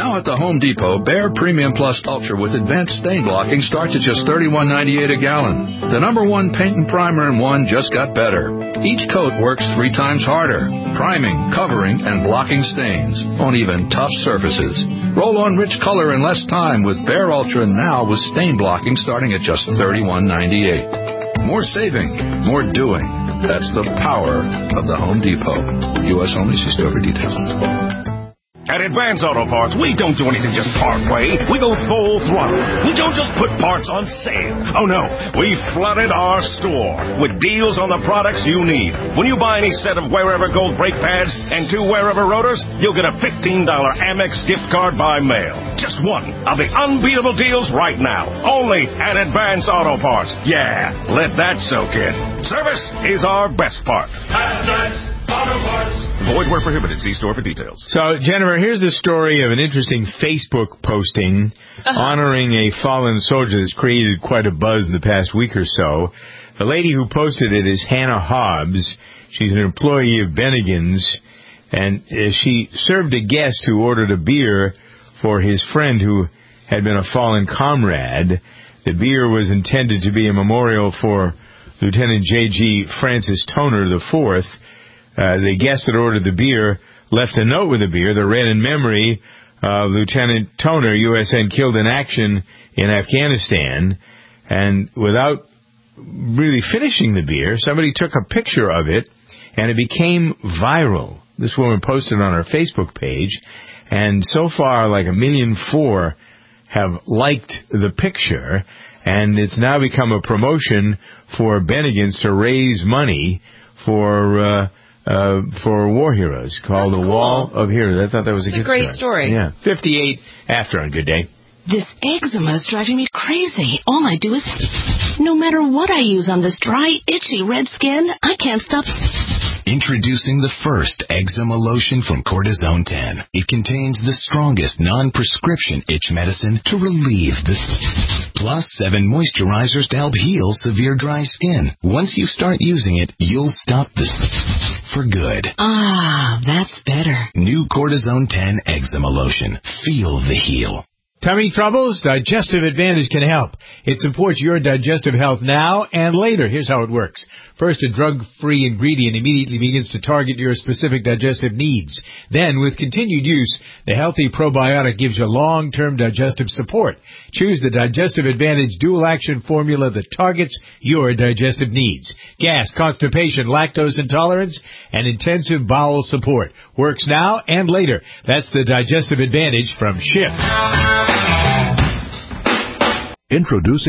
Speaker 6: Now at the Home Depot, Behr Premium Plus Ultra with advanced stain blocking starts at just thirty-one ninety-eight a gallon. The number one paint and primer in one just got better. Each coat works three times harder, priming, covering, and blocking stains on even tough surfaces. Roll on rich color in less time with Behr Ultra now with stain blocking starting at just thirty-one ninety-eight. More saving, more doing. That's the power of the Home Depot. U S only. See store for details.
Speaker 22: At Advance Auto Parts, we don't do anything just part way. We go full throttle. We don't just put parts on sale. Oh, no. We flooded our store with deals on the products you need. When you buy any set of Wherever Gold brake pads and two Wherever rotors, you'll get a fifteen dollars Amex gift card by mail. Just one of the unbeatable deals right now. Only at Advance Auto Parts. Yeah, let that soak in. Service is our best part. Advance Auto Parts.
Speaker 19: Void where prohibited. See store for details.
Speaker 1: So, Jennifer, here's the story of an interesting Facebook posting uh-huh. honoring a fallen soldier that's created quite a buzz in the past week or so. The lady who posted it is Hannah Hobbs. She's an employee of Bennigan's, and uh, she served a guest who ordered a beer for his friend who had been a fallen comrade. The beer was intended to be a memorial for Lieutenant J G Francis Toner the fourth. Uh, the guest that ordered the beer left a note with the beer that read in memory of Lieutenant Toner, U S N killed in action in Afghanistan. And without really finishing the beer, somebody took a picture of it, and it became viral. This woman posted on her Facebook page, and so far, like a million four have liked the picture, and it's now become a promotion for Bennigan's to raise money for uh, uh, for war heroes called
Speaker 2: That's
Speaker 1: the
Speaker 2: cool.
Speaker 1: Wall of Heroes. I thought that was
Speaker 2: it's
Speaker 1: a good
Speaker 2: a great story.
Speaker 1: story. Yeah, fifty-eight after on Good Day.
Speaker 10: This eczema is driving me crazy. All I do is, no matter what I use on this dry, itchy red skin, I can't stop.
Speaker 20: Introducing the first eczema lotion from Cortisone ten. It contains the strongest non-prescription itch medicine to relieve the plus seven moisturizers to help heal severe dry skin. Once you start using it, you'll stop the for good.
Speaker 10: Ah, that's better.
Speaker 20: New Cortisone ten eczema lotion. Feel the heal.
Speaker 1: Tummy troubles? Digestive Advantage can help. It supports your digestive health now and later. Here's how it works. First, a drug-free ingredient immediately begins to target your specific digestive needs. Then, with continued use, the healthy probiotic gives you long-term digestive support. Choose the Digestive Advantage dual-action formula that targets your digestive needs. Gas, constipation, lactose intolerance, and intensive bowel support. Works now and later. That's the Digestive Advantage from Schiff.
Speaker 5: Introducing